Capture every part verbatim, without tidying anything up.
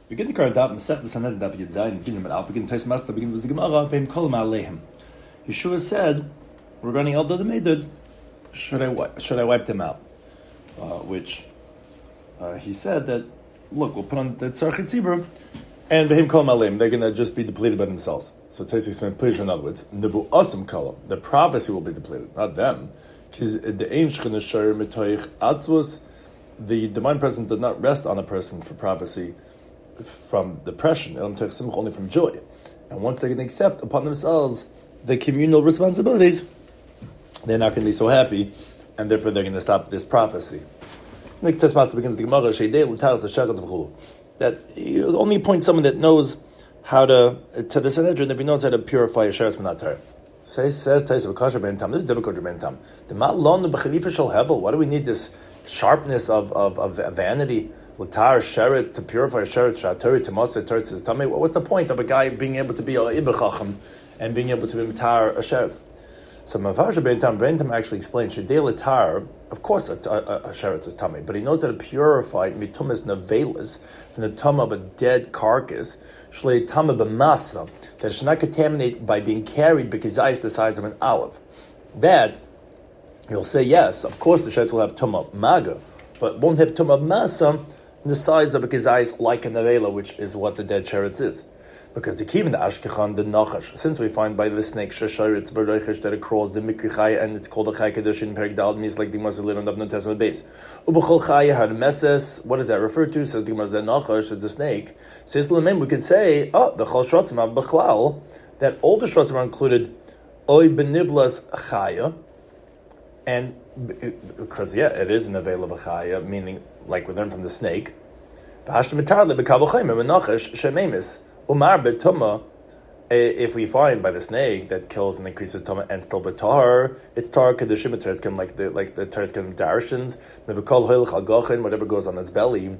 begin the current daf Masechta Sanhedrin daf Yud Zayin. Begin with Alpha. Begin Tais Master. Begin with the Gemara. Veim Kol Ma'aleim. Yeshua said regarding Eldad Meidud, should I wipe, should I wipe them out? Uh, which uh, he said that look, we'll put on the Tzar Chitzibur, and Veim Kol Ma'aleim. They're going to just be depleted by themselves. So Tais explained, please, in other words, Nebu Asim Kalam, the prophecy will be depleted, not them. Because the Ein Shechina Shayr Mitoich Atzvus, the divine presence did not rest on a person for prophecy from depression, only from joy. And once they can accept upon themselves the communal responsibilities, they're not going to be so happy, and therefore they're going to stop this prophecy. Next testament begins the Gemara, that you only appoint someone that knows how to, to the Sanhedrin, if he knows how to purify a sheretz minatar. Says, says, this is difficult to bentam. Why do we need this sharpness of, of, of vanity? Latar sheretz to purify a sheretz, shaturi to masa teretz tamei. What's the point of a guy being able to be a ibachachim and being able to be matar a sheretz? So Mavarsha Bentam Bentam actually explains shedei latar. Of course, a, a, a sheretz is tamei, but he knows how to purify mitumas nevelas from the tum of a dead carcass. Shlei tamei b'masa, that it should not contaminate by being carried because it's the size of an olive. That you'll say yes, of course the sheretz will have tumah maga, but won't have tumah masa the size of a kizayis like a nevela, which is what the dead sheretz is. Because the kivin the ashkechan the nachash, since we find by the snake shasharetz b'reichish that it crawls the mikri chaya, and it's called a chay kedush in perik dal means like the gemara later on the Testament base. Ubechol chaya had meses. What does that refer to? Says the gemara nachash, it's a snake. Says l'mem, we could say oh the chol shrotzim b'chlal, that all the shrotzim are included oy benivlas chaya, and because yeah, it is an available chaya, meaning like we learned from the snake. If we find by the snake that kills and increases tumah and still betar, it's tar kedushim tereskim, like the like the tereskim darshins, whatever goes on its belly.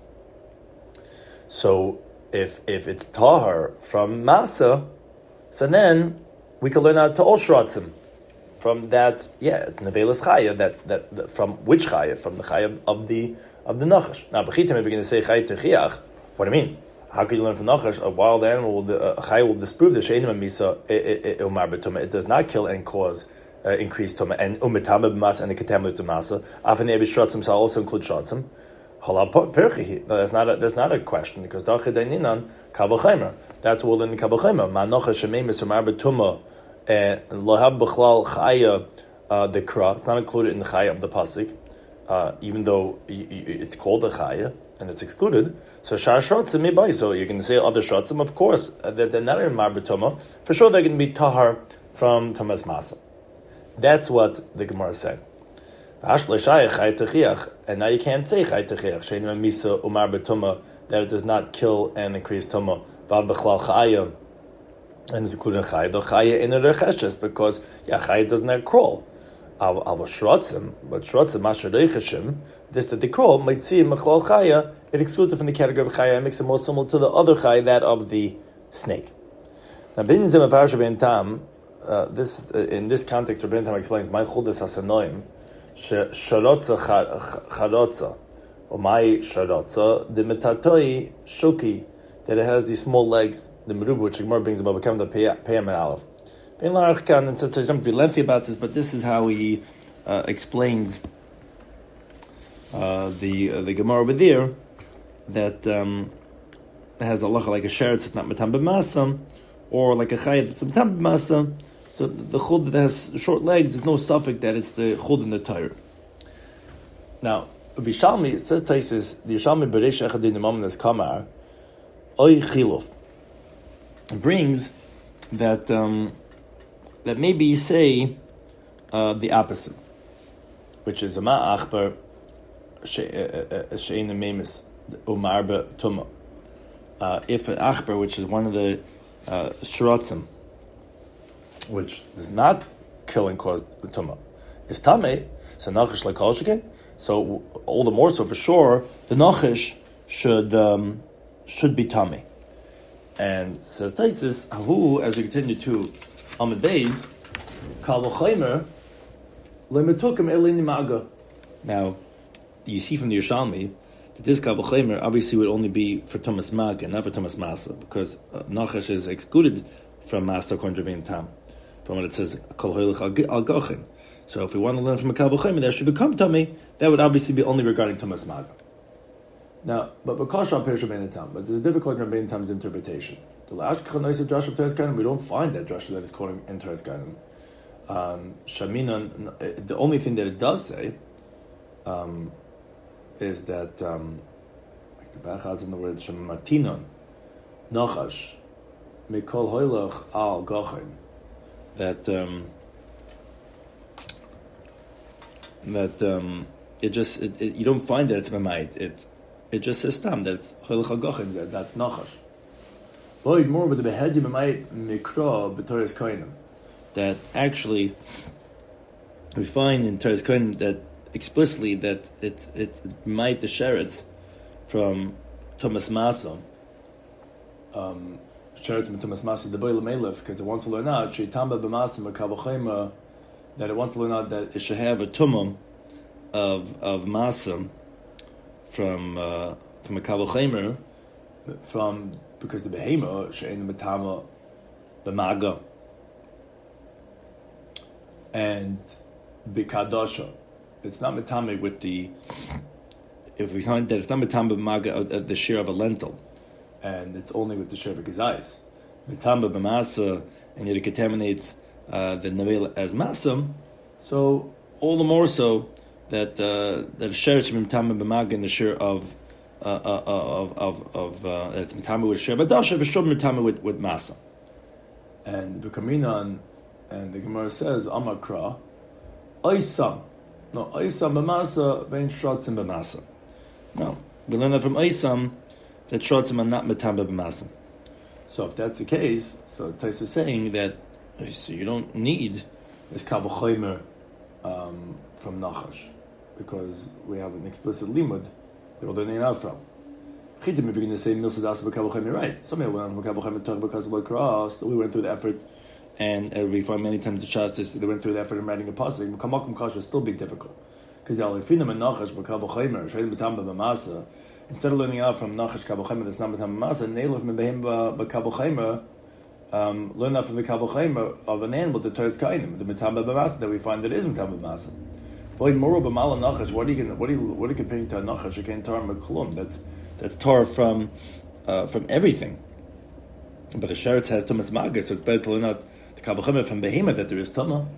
So if if it's tahar from masa, so then we can learn out to all shrotzim. From that, yeah, nevelas chaya, that, that that from which chaya? From the chaya of the of the nachash. Now, b'chitim, if you're going to say chaya techiach, what do you mean? How can you learn from nachash? A wild animal, will, a chaya will disprove the sheinim misa umar b'tumah. It does not kill and cause uh, increased tumah and umitama b'masa and the contaminant masa. Often every shrotzim shall also include shrotzim. Halal perchihi. No, that's not a, that's not a question because dachid eininan kabel that's all in the kabel chaymer. Ma nachash shemeimis umar b'tumah. And lahab b'chlal chaya, uh, the kra, it's not included in the chaya of the pasuk, uh, even though y- y- it's called a chaya and it's excluded. So shar shrotzim mibai. So you can say other shrotzim, of course, uh, they're, they're not in mar b'tumah. For sure, they're going to be tahar from tamas masa. That's what the Gemara said. And now you can't say chay techiach shein misa umar b'tumah, that it does not kill and increase tumah. Vav b'chlal chaya. And it's included in chaya. The chaya in a recheshes because yeah, chaya doesn't have crawl. Al shrotzim, but shrotzim masher recheshim. This that they crawl might see machlal chaya. It excludes it from the category of chaya and makes it more similar to the other chaya, that of the snake. Now, binzim of Parsha Ben Tam. This uh, in this context, Rabbi Ben Tam explains my chudas hasanoim sharotza charotza or my sharotza the metatoi shuki, that it has these small legs. The Meruba, which the Gemara brings about, become the Peyam and Aleph. Ben Larachkan, and says I'm be lengthy about this, but this is how he uh, explains uh, the uh, the Gemara over there, that um, it has a lacha like a sheretz, it's not matam b'masa, or like a chayav, it's matam b'masa. So the, the chud that has short legs, there's no suffix that it's the chud in the Torah. Now, Vishalmi, it says Taisis, the Yishalmi Beresh Echad in the moment is Kamar, Oy Chiluf. It brings that um, that maybe you say uh, the opposite, which is ma achbar she'ein memis umar be'tumah. If an achbar, which is one of the uh, shrotzim, which does not kill and cause tumah, is tamei, so nachish like kol sheken. So all the more so for sure, the nachish should um, should be tamei. And says Taisis, who, as we continue to Amid Beis, Kal v'chaymer lemetukim elini maga. Now, you see from the Yerushalmi, that this Kavachemer obviously would only be for Thomas Mag and not for Thomas Masa, because uh, Nachash is excluded from Masa according to Rabbeinu Tam, from what it says Kol Hoylech Al Gochin. So if we want to learn from a Kavachemer that should become Tummy, that would obviously be only regarding Thomas Mag. Now, but because Shal Perish Rabbeinu Tam, but there's a difficulty in Rabbeinu Tam's interpretation. We don't find that Joshua that is quoting in Teres Gainim. Um, Shaminon, the only thing that it does say um, is that um, like the Bach has in the word Shematinon Nachash Mikol Hoylach Al Gochin, that um, that um, it just it, it, you don't find that it's Mamait. It it just says tam that it's Hoylach Al Gochin, that that's Nachash. Void more with the Behedi Mamait Mikra B'Teres Gainim. That actually we find in Teres Kohen that explicitly that it it might the sheretz from Thomas Masa, um, sheretz from Thomas Masa the Boile Melef, because it wants to learn out Sheitamba B'Masa Makavachema, that it wants to learn out that it should have a tumum of of Masa from uh, from a Kavachemer, from because the Behema Shein Matama B'Maga. And bikadasha, it's not metame with the. If we find that it's not metame b'maga at the share of a lentil, and it's only with the share of a gazais, metame b'masa, and yet it contaminates uh, the nevela as masam. So all the more so that uh, that share is metame b'maga in the share of uh, uh, of of of uh, it's metame with share badasha, v'shom metame with with masa, and the kaminan. And the Gemara says, Amakra, Aisam. No, Aisam b'masa, vein shrotzim b'masa. No, we learn that from Aisam, that shrotzim are not metamba b'masa. So if that's the case, so Tais is saying that so you don't need this Kavachemer um, from Nachash, because we have an explicit limud that we're learning out from. Chitim, we begin to say, Milsa das b'Kavachemer, right? Some people went on Kavachemer talk because of Bakra, still we went through the effort. And uh, we find many times the Shastis, they went through the effort in writing a pasuk. Kamakum Kasha still be difficult. Because instead of learning out from Nachash Kabochemer that's not Matam Masa, Neilov Mebehim Bakabochemer, um, learn out from the Kabochemer of an animal, the Teres Kainim, the Matam Bamasa that we find that is Matam Bamasa. Void Moro Bamala Nachash, what are you going what are you what are you comparing to a Nachash? You can't tar Maklum. That's that's tar from uh, from everything. But the Sheretz has Thomas Maga, so it's better to learn out the Kavachemer from Behema that there is Tama.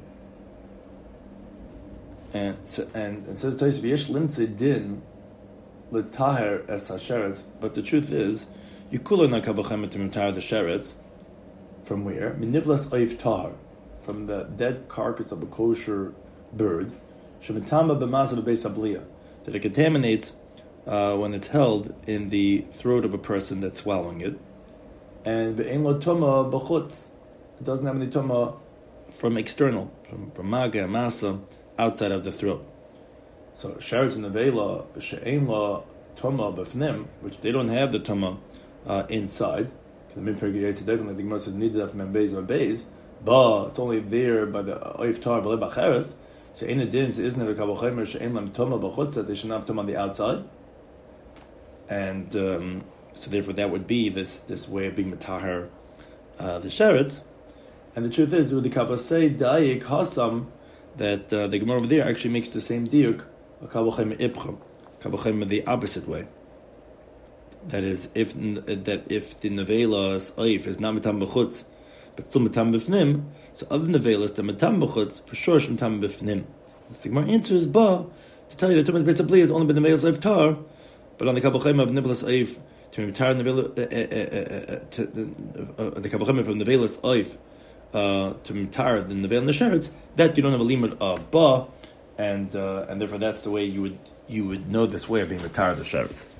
And so, and and says V'yesh Limtze Din L'Taher Es HaSheretz. But the truth is, you could learn a Kavachemer to retire the Sheretz from where? Minivlas Oif Tahar, from the dead carcass of a kosher bird. Shemitama B'Masa B'Beis Abliya, that it contaminates uh, when it's held in the throat of a person that's swallowing it. And V'ein Lo Toma B'Chutz, it doesn't have any Toma from external, from, from Maga and Masa, outside of the throat. So Sheretz and Nevela, She'ein La Toma B'Fnim, which they don't have the Toma uh, inside. The Minpir Geyetz definitely the Gemara says needed after Membeis Membeis, but it's only there by the Oif Tar V'le B'Cheres. So in the dins isn't it a Kavachemer She'ein La Toma B'Chutz, that they should not have Toma on the outside. And um, so therefore that would be this this way of being Matahar uh, the Sheretz. And the truth is, with the Kappa say Dayik Hasam, that uh, the Gemara over there actually makes the same diuk, a Kavachemer Ibcham, Kavachemer the opposite way. That is, if that if the nevela's oif is not mitam b'chutz, but still mitam b'fnim, so other nevelas the mitam b'chutz for sure is mitam b'fnim. The Gemara answer is ba to tell you that Tumas basically has only been nevela's oif tar, but on the Kavachemer of nevela's oif to retire nevela the Kavachemer from nevela's oif uh, to retire the nevel and the sheretz, that you don't have a limit of ba, and uh, and therefore that's the way you would you would know this way of being retired the sheretz.